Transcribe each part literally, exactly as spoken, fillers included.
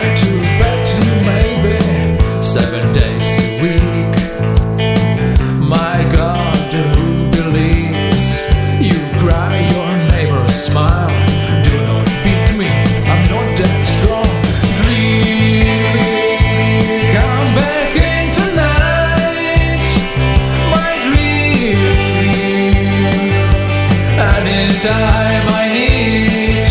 try to bet you maybe seven days a week. My God, who believes you cry, your neighbor smile? Do not beat me, I'm not that strong. Dream, come back in tonight. My dream, anytime I need.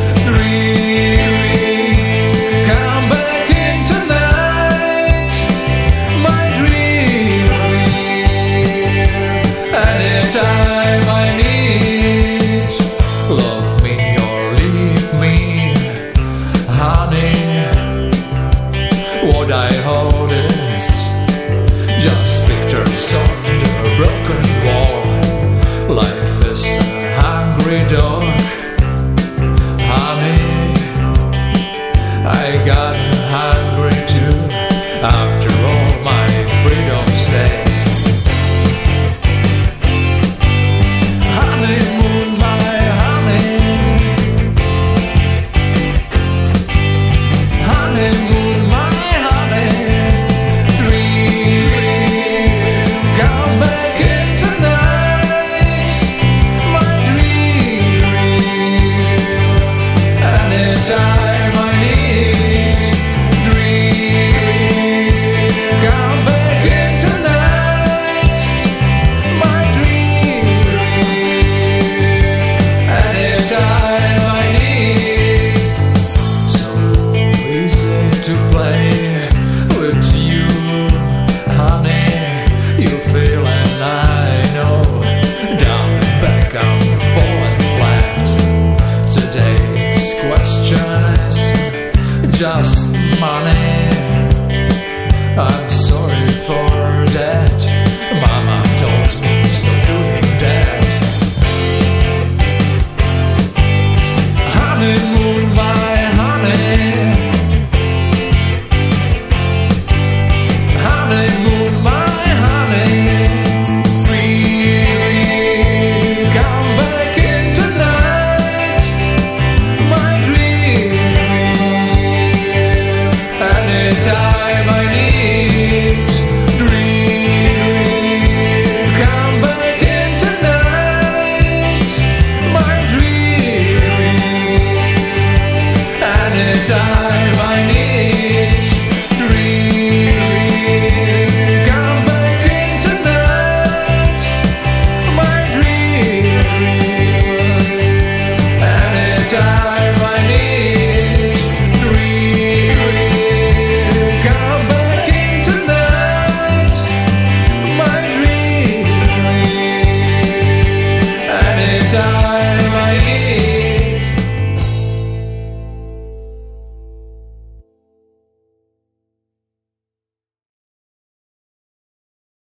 Dream, come back in tonight. My dream, anytime I need. Love me or leave me, honey. What I hold is just pictures on the broken wall. Life is a hungry dog, honey. I got hungry too after all my freedom's days. Honeymoon, my honey. Honeymoon, my honey. Dream, come back in tonight. My dream, anytime I need. Dream, come back in tonight. My dream, anytime I need. So easy to play with you, honey. You feel and I know. Down and back I'm falling flat. Today's question is just money. I'm sorry for that. Mama told me stop doing that. Honeymoon, my honey. Honeymoon, my honey. Dream, come back in tonight. My dream, anytime I need. Dream, come back in tonight. My dream, anytime